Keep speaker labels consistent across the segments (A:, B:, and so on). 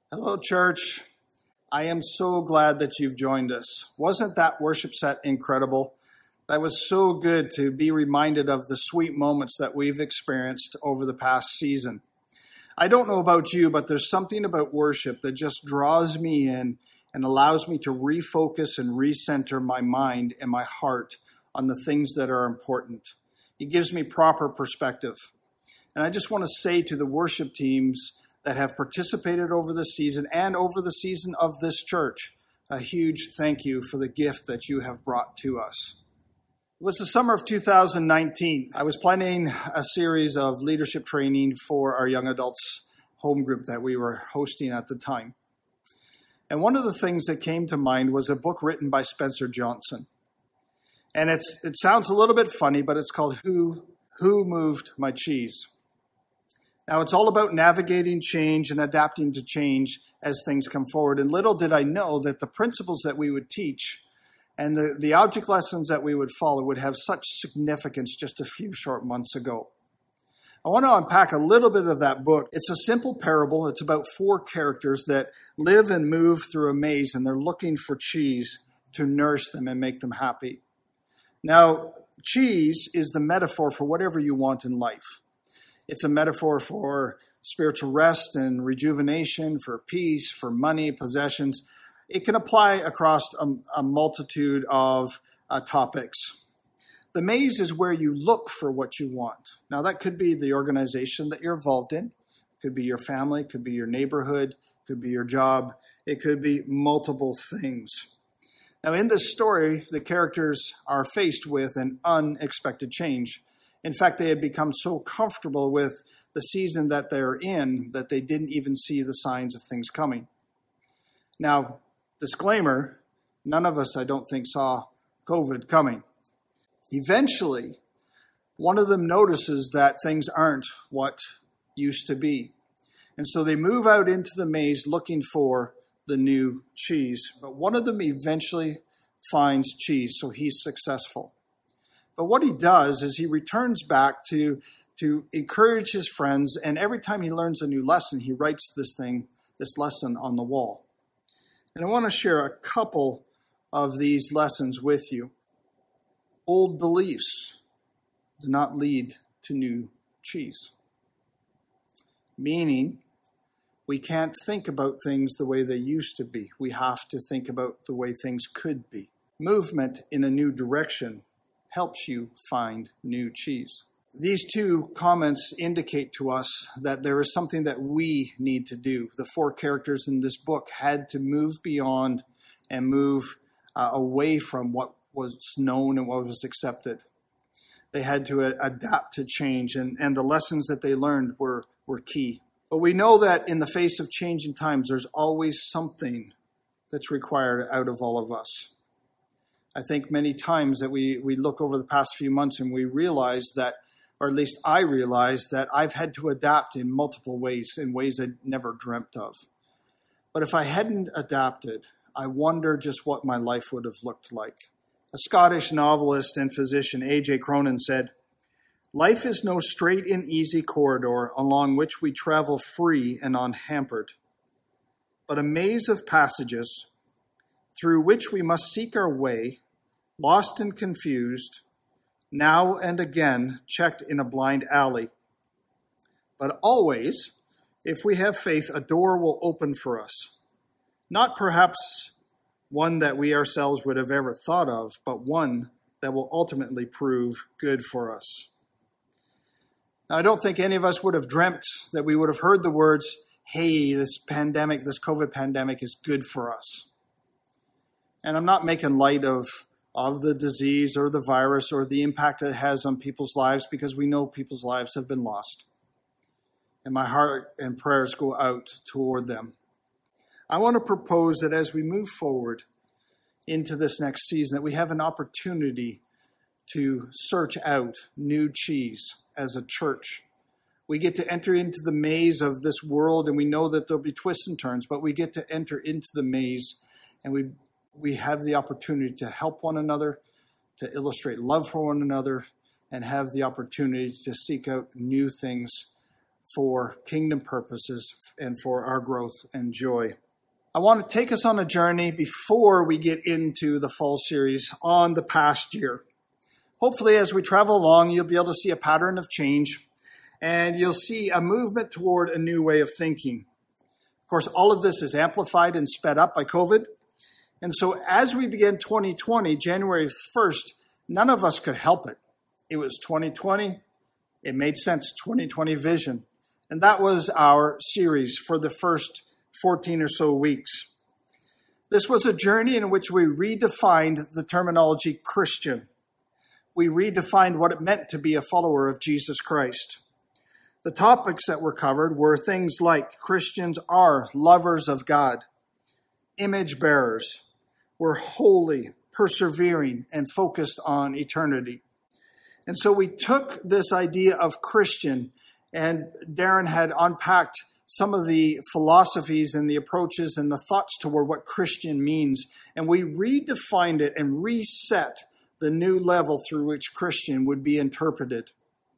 A: Hello, church. I am so glad that you've joined us. Wasn't that worship set incredible? That was so good to be reminded of the sweet moments that we've experienced over the past season. I don't know about you, but there's something about worship that just draws me in and allows me to refocus and recenter my mind and my heart on the things that are important. It gives me proper perspective. And I just want to say to the worship teams that have participated over the season and over the season of this church, a huge thank you for the gift that you have brought to us. It was the summer of 2019. I was planning a series of leadership training for our young adults home group that we were hosting at the time. And one of the things that came to mind was a book written by Spencer Johnson. And it sounds a little bit funny, but it's called Who Moved My Cheese? Now, it's all about navigating change and adapting to change as things come forward. And little did I know that the principles that we would teach and the object lessons that we would follow would have such significance just a few short months ago. I want to unpack a little bit of that book. It's a simple parable. It's about four characters that live and move through a maze, and they're looking for cheese to nourish them and make them happy. Now, cheese is the metaphor for whatever you want in life. It's a metaphor for spiritual rest and rejuvenation, for peace, for money, possessions. It can apply across a multitude of topics. The maze is where you look for what you want. Now, that could be the organization that you're involved in. It could be your family. It could be your neighborhood. It could be your job. It could be multiple things. Now, in this story, the characters are faced with an unexpected change. In fact, they had become so comfortable with the season that they're in that they didn't even see the signs of things coming. Now, disclaimer, none of us, I don't think, saw COVID coming. Eventually, one of them notices that things aren't what used to be. And so they move out into the maze looking for the new cheese. But one of them eventually finds cheese, so he's successful. But what he does is he returns back to encourage his friends, and every time he learns a new lesson, he writes this lesson on the wall. And I want to share a couple of these lessons with you. Old beliefs do not lead to new cheese. Meaning, we can't think about things the way they used to be. We have to think about the way things could be. Movement in a new direction helps you find new cheese. These two comments indicate to us that there is something that we need to do. The four characters in this book had to move beyond and move away from what was known and what was accepted. They had to adapt to change, and the lessons that they learned were key. But we know that in the face of changing times, there's always something that's required out of all of us. I think many times that we look over the past few months and we realize that, or at least I realize that I've had to adapt in multiple ways, in ways I never dreamt of. But if I hadn't adapted, I wonder just what my life would have looked like. A Scottish novelist and physician, A.J. Cronin, said, "Life is no straight and easy corridor along which we travel free and unhampered, but a maze of passages through which we must seek our way, lost and confused, now and again checked in a blind alley. But always, if we have faith, a door will open for us. Not perhaps one that we ourselves would have ever thought of, but one that will ultimately prove good for us." Now, I don't think any of us would have dreamt that we would have heard the words, "Hey, this pandemic, this COVID pandemic is good for us." And I'm not making light of the disease or the virus or the impact it has on people's lives, because we know people's lives have been lost. And my heart and prayers go out toward them. I want to propose that as we move forward into this next season, that we have an opportunity to search out new cheese as a church. We get to enter into the maze of this world, and we know that there'll be twists and turns, but we get to enter into the maze, and we have the opportunity to help one another, to illustrate love for one another, and have the opportunity to seek out new things for kingdom purposes and for our growth and joy. I want to take us on a journey before we get into the fall series on the past year. Hopefully, as we travel along, you'll be able to see a pattern of change, and you'll see a movement toward a new way of thinking. Of course, all of this is amplified and sped up by COVID. And so as we begin 2020, January 1st, none of us could help it. It was 2020. It made sense, 2020 vision. And that was our series for the first 14 or so weeks. This was a journey in which we redefined the terminology Christian. We redefined what it meant to be a follower of Jesus Christ. The topics that were covered were things like Christians are lovers of God, image bearers, we're holy, persevering, and focused on eternity. And so we took this idea of Christian, and Darren had unpacked some of the philosophies and the approaches and the thoughts toward what Christian means, and we redefined it and reset the new level through which Christian would be interpreted.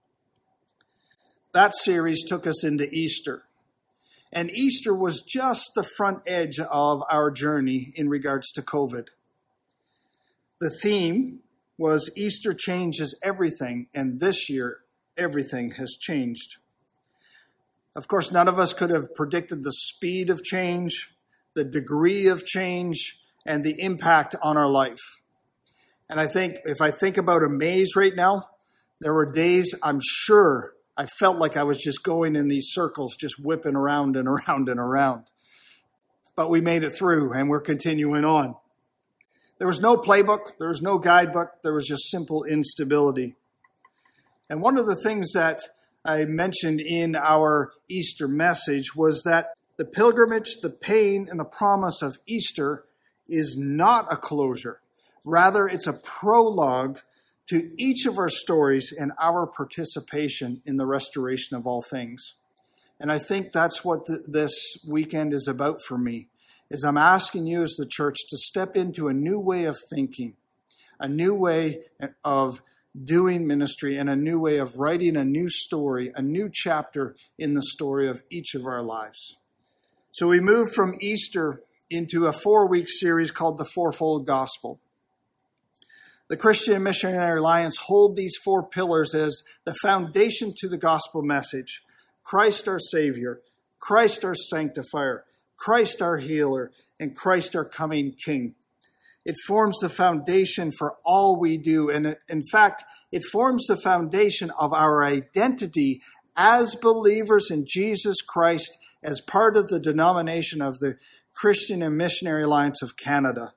A: That series took us into Easter. And Easter was just the front edge of our journey in regards to COVID. The theme was Easter changes everything, and this year, everything has changed. Of course, none of us could have predicted the speed of change, the degree of change, and the impact on our life. And I think, if I think about a maze right now, there were days I'm sure I felt like I was just going in these circles, just whipping around and around and around. But we made it through, and we're continuing on. There was no playbook, there was no guidebook, there was just simple instability. And one of the things that I mentioned in our Easter message was that the pilgrimage, the pain, and the promise of Easter is not a closure. Rather, it's a prologue to each of our stories and our participation in the restoration of all things. And I think that's what this weekend is about for me, is I'm asking you as the church to step into a new way of thinking, a new way of doing ministry, and a new way of writing a new story, a new chapter in the story of each of our lives. So we move from Easter into a 4-week series called The Fourfold Gospel. The Christian Missionary Alliance hold these 4 pillars as the foundation to the gospel message. Christ our Savior, Christ our Sanctifier, Christ our Healer, and Christ our coming King. It forms the foundation for all we do. And in fact, it forms the foundation of our identity as believers in Jesus Christ as part of the denomination of the Christian and Missionary Alliance of Canada.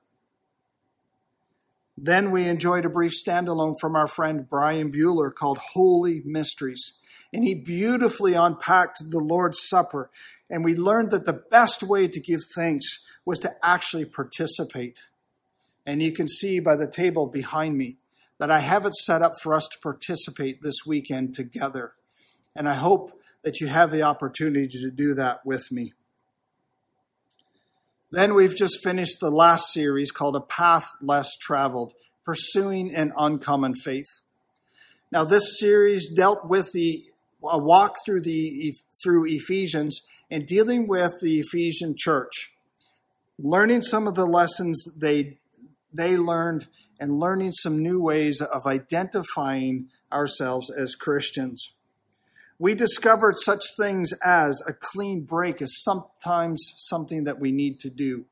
A: Then we enjoyed a brief standalone from our friend Brian Bueller called Holy Mysteries. And he beautifully unpacked the Lord's Supper. And we learned that the best way to give thanks was to actually participate. And you can see by the table behind me that I have it set up for us to participate this weekend together. And I hope that you have the opportunity to do that with me. Then we've just finished the last series called A Path Less Traveled, Pursuing an Uncommon Faith. Now this series dealt with a walk through Ephesians and dealing with the Ephesian church, learning some of the lessons they learned and learning some new ways of identifying ourselves as Christians. We discovered such things as a clean break is sometimes something that we need to do.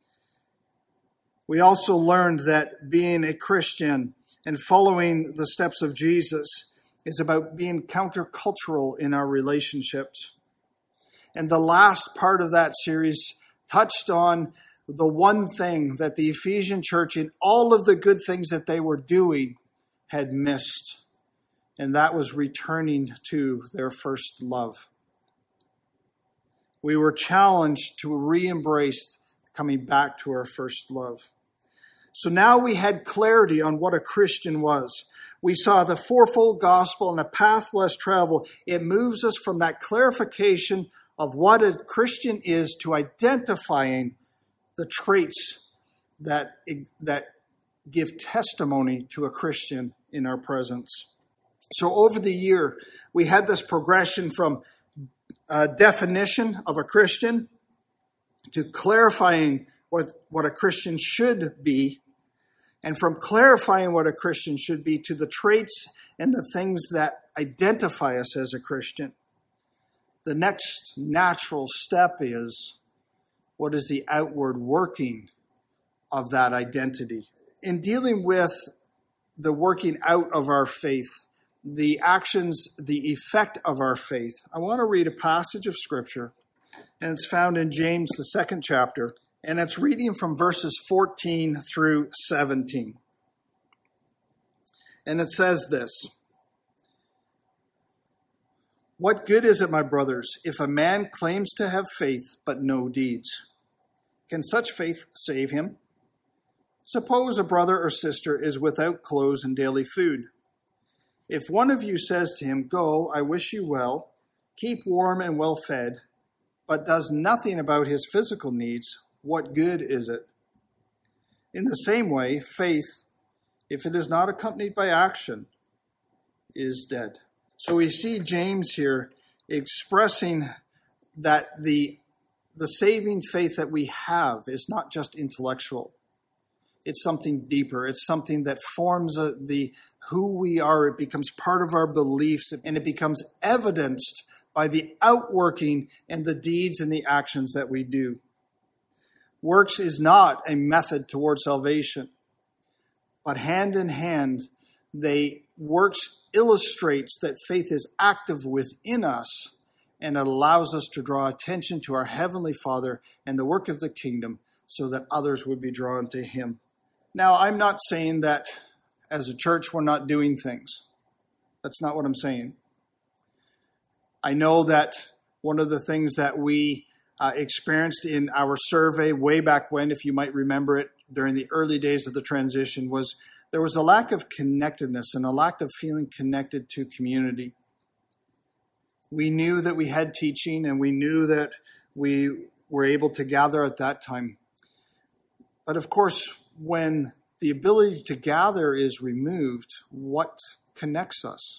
A: We also learned that being a Christian and following the steps of Jesus is about being countercultural in our relationships. And the last part of that series touched on the one thing that the Ephesian church, in all of the good things that they were doing, had missed. And that was returning to their first love. We were challenged to re-embrace coming back to our first love. So now we had clarity on what a Christian was. We saw the fourfold gospel and a path less traveled. It moves us from that clarification of what a Christian is to identifying the traits that give testimony to a Christian in our presence. So over the year, we had this progression from definition of a Christian, to clarifying what a Christian should be, and from clarifying what a Christian should be to the traits and the things that identify us as a Christian. The next natural step is, what is the outward working of that identity? In dealing with the working out of our faith, the actions, the effect of our faith, I want to read a passage of Scripture, and it's found in James, the 2nd chapter, and it's reading from verses 14 through 17. And it says this: "What good is it, my brothers, if a man claims to have faith but no deeds? Can such faith save him? Suppose a brother or sister is without clothes and daily food. If one of you says to him, 'Go, I wish you well, keep warm and well fed,' but does nothing about his physical needs, what good is it? In the same way, faith, if it is not accompanied by action, is dead." So we see James here expressing that the saving faith that we have is not just intellectual. It's something deeper. It's something that forms who we are. It becomes part of our beliefs, and it becomes evidenced by the outworking and the deeds and the actions that we do. Works is not a method toward salvation, but hand in hand, works illustrates that faith is active within us, and it allows us to draw attention to our Heavenly Father and the work of the kingdom so that others would be drawn to Him. Now, I'm not saying that as a church we're not doing things. That's not what I'm saying. I know that one of the things that we experienced in our survey way back when, if you might remember it, during the early days of the transition, was there was a lack of connectedness and a lack of feeling connected to community. We knew that we had teaching, and we knew that we were able to gather at that time. But of course, when the ability to gather is removed, what connects us?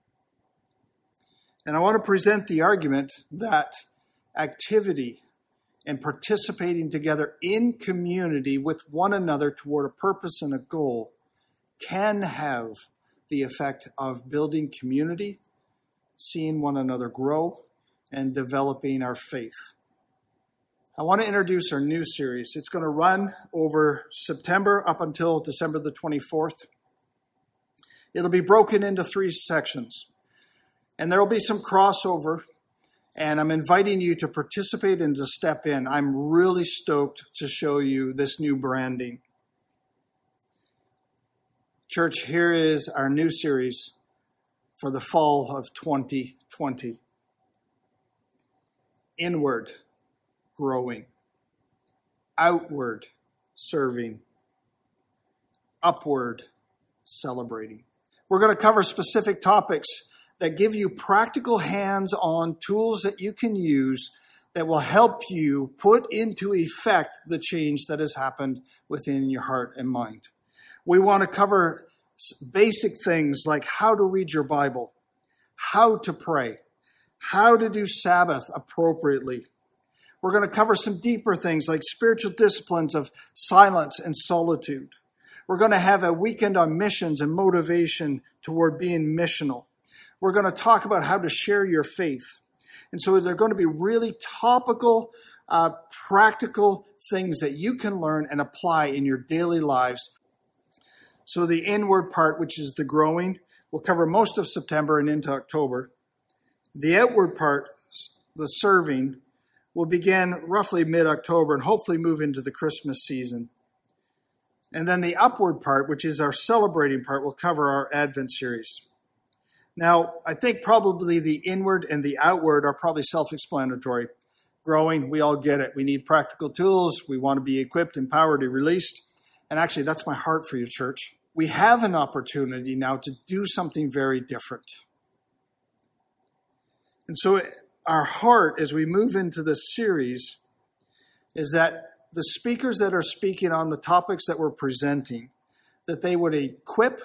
A: And I want to present the argument that activity and participating together in community with one another toward a purpose and a goal can have the effect of building community, seeing one another grow, and developing our faith. I want to introduce our new series. It's going to run over September up until December the 24th. It'll be broken into 3 sections, and there will be some crossover, and I'm inviting you to participate and to step in. I'm really stoked to show you this new branding. Church, here is our new series for the fall of 2020. Inward, growing. Outward, serving. Upward, celebrating. We're going to cover specific topics that give you practical hands-on tools that you can use that will help you put into effect the change that has happened within your heart and mind. We want to cover basic things like how to read your Bible, how to pray, how to do Sabbath appropriately. We're going to cover some deeper things like spiritual disciplines of silence and solitude. We're going to have a weekend on missions and motivation toward being missional. We're going to talk about how to share your faith. And so they're going to be really topical, practical things that you can learn and apply in your daily lives. So the inward part, which is the growing, will cover most of September and into October. The outward part, the serving, will begin roughly mid-October and hopefully move into the Christmas season. And then the upward part, which is our celebrating part, will cover our Advent series. Now, I think probably the inward and the outward are probably self-explanatory. Growing, we all get it. We need practical tools. We want to be equipped, empowered, and released. And actually, that's my heart for you, church. We have an opportunity now to do something very different. And so our heart, as we move into this series, is that the speakers that are speaking on the topics that we're presenting, that they would equip,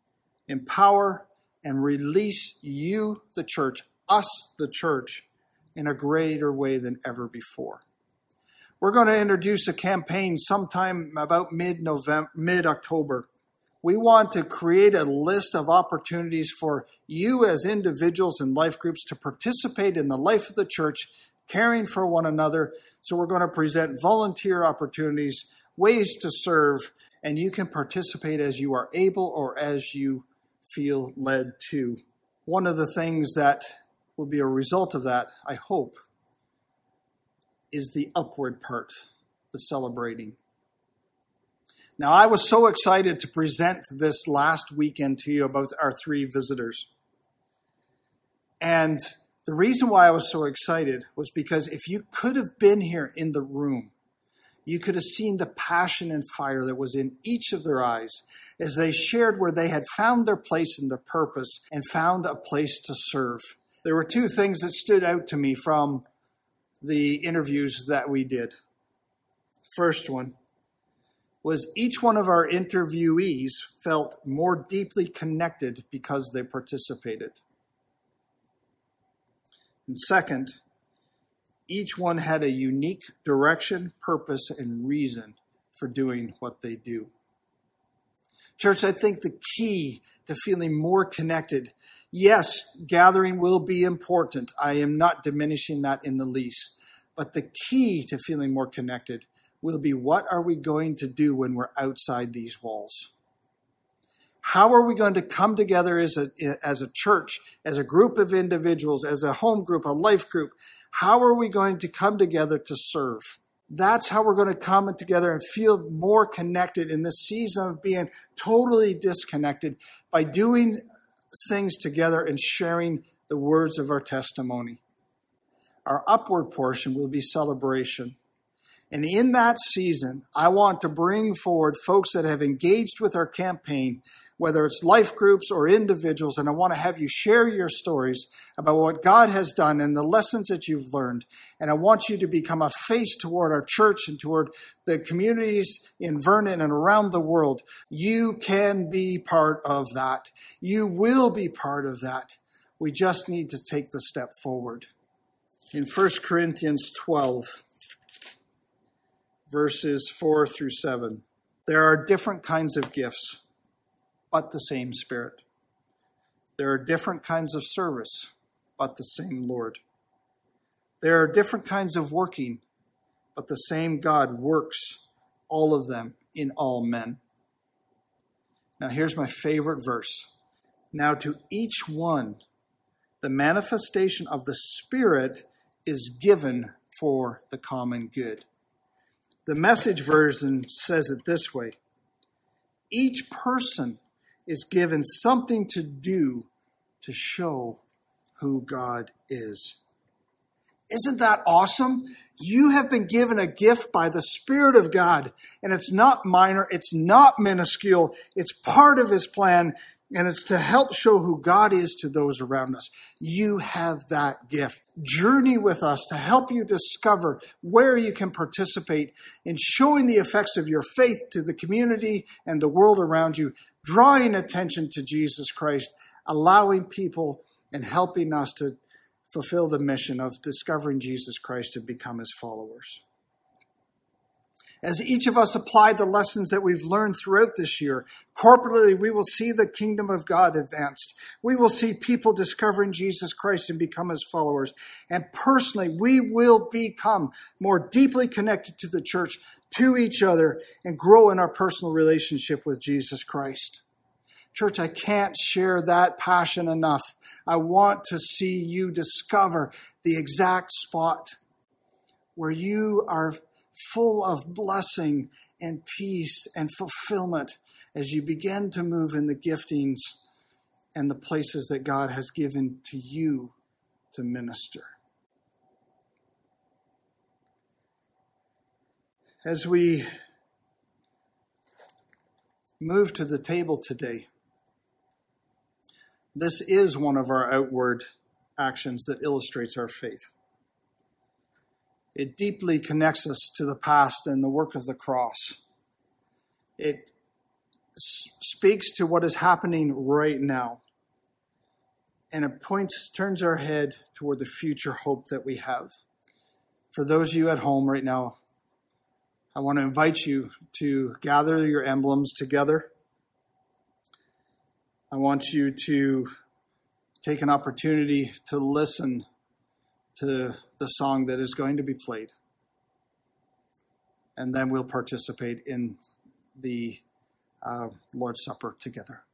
A: empower, and release you, the church, us, the church, in a greater way than ever before. We're going to introduce a campaign sometime about mid-October. We want to create a list of opportunities for you as individuals and life groups to participate in the life of the church, caring for one another. So we're going to present volunteer opportunities, ways to serve, and you can participate as you are able or as you feel led to. One of the things that will be a result of that, I hope, is the upward part, the celebrating. Now, I was so excited to present this last weekend to you about our 3 visitors. And the reason why I was so excited was because if you could have been here in the room, you could have seen the passion and fire that was in each of their eyes as they shared where they had found their place and their purpose and found a place to serve. There were 2 things that stood out to me from the interviews that we did. First one was each one of our interviewees felt more deeply connected because they participated. And second, each one had a unique direction, purpose, and reason for doing what they do. Church, I think the key to feeling more connected, yes, gathering will be important. I am not diminishing that in the least. But the key to feeling more connected will be, what are we going to do when we're outside these walls? How are we going to come together as a church, as a group of individuals, as a home group, a life group? How are we going to come together to serve? That's how we're going to come together and feel more connected in this season of being totally disconnected, by doing things together and sharing the words of our testimony. Our upward portion will be celebration. And in that season, I want to bring forward folks that have engaged with our campaign, whether it's life groups or individuals, and I want to have you share your stories about what God has done and the lessons that you've learned. And I want you to become a face toward our church and toward the communities in Vernon and around the world. You can be part of that. You will be part of that. We just need to take the step forward. In 1 Corinthians 12, verses 4 through 7, there are different kinds of gifts, but the same Spirit. There are different kinds of service, but the same Lord. There are different kinds of working, but the same God works all of them in all men. Now here's my favorite verse. Now to each one, the manifestation of the Spirit is given for the common good. The Message version says it this way: each person is given something to do to show who God is. Isn't that awesome? You have been given a gift by the Spirit of God, and it's not minor, it's not minuscule, it's part of His plan, and it's to help show who God is to those around us. You have that gift. Journey with us to help you discover where you can participate in showing the effects of your faith to the community and the world around you, drawing attention to Jesus Christ, allowing people and helping us to fulfill the mission of discovering Jesus Christ to become His followers. As each of us apply the lessons that we've learned throughout this year, corporately, we will see the kingdom of God advanced. We will see people discovering Jesus Christ and become His followers. And personally, we will become more deeply connected to the church, to each other, and grow in our personal relationship with Jesus Christ. Church, I can't share that passion enough. I want to see you discover the exact spot where you are full of blessing and peace and fulfillment as you begin to move in the giftings and the places that God has given to you to minister. As we move to the table today, this is one of our outward actions that illustrates our faith. It deeply connects us to the past and the work of the cross. It speaks to what is happening right now. and it turns our head toward the future hope that we have. For those of you at home right now, I want to invite you to gather your emblems together. I want you to take an opportunity to listen to the song that is going to be played. And then we'll participate in the Lord's Supper together.